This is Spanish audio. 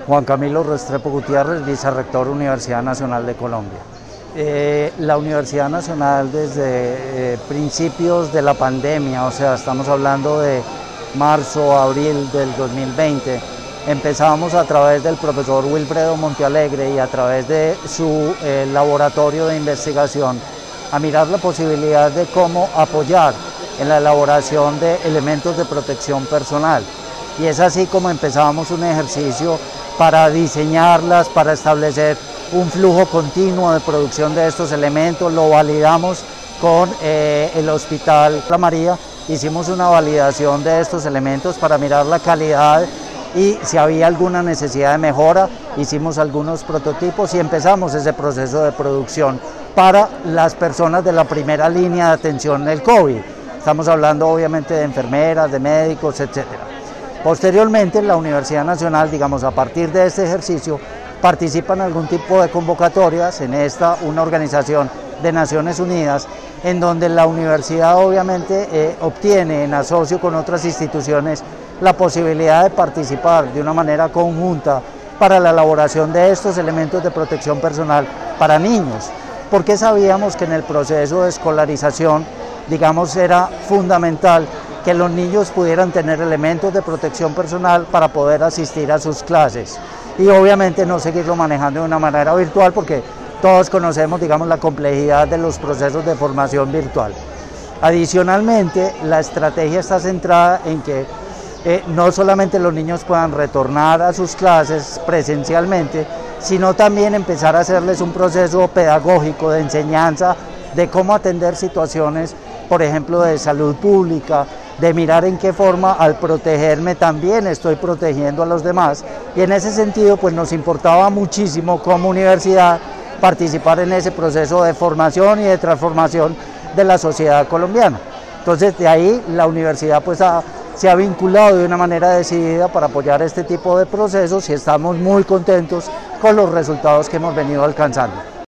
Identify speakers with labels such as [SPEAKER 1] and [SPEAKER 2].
[SPEAKER 1] Juan Camilo Restrepo Gutiérrez, vicerrector Universidad Nacional de Colombia. La Universidad Nacional desde principios de la pandemia, o sea, estamos hablando de marzo, abril del 2020, empezamos a través del profesor Wilfredo Montealegre y a través de su laboratorio de investigación a mirar la posibilidad de cómo apoyar en la elaboración de elementos de protección personal. Y es así como empezamos un ejercicio para diseñarlas, para establecer un flujo continuo de producción de estos elementos. Lo validamos con el Hospital La María, hicimos una validación de estos elementos para mirar la calidad y si había alguna necesidad de mejora, hicimos algunos prototipos y empezamos ese proceso de producción para las personas de la primera línea de atención del COVID. Estamos hablando obviamente de enfermeras, de médicos, etcétera. Posteriormente, la Universidad Nacional, digamos, a partir de este ejercicio, participa en algún tipo de convocatorias, en esta, una organización de Naciones Unidas, en donde la universidad obviamente obtiene, en asocio con otras instituciones, la posibilidad de participar de una manera conjunta para la elaboración de estos elementos de protección personal para niños, porque sabíamos que en el proceso de escolarización, digamos, era fundamental que los niños pudieran tener elementos de protección personal para poder asistir a sus clases y obviamente no seguirlo manejando de una manera virtual porque todos conocemos, digamos, la complejidad de los procesos de formación virtual. Adicionalmente, la estrategia está centrada en que no solamente los niños puedan retornar a sus clases presencialmente, sino también empezar a hacerles un proceso pedagógico de enseñanza de cómo atender situaciones, por ejemplo, de salud pública, de mirar en qué forma al protegerme también estoy protegiendo a los demás, y en ese sentido pues nos importaba muchísimo como universidad participar en ese proceso de formación y de transformación de la sociedad colombiana. Entonces de ahí la universidad pues se ha vinculado de una manera decidida para apoyar este tipo de procesos y estamos muy contentos con los resultados que hemos venido alcanzando.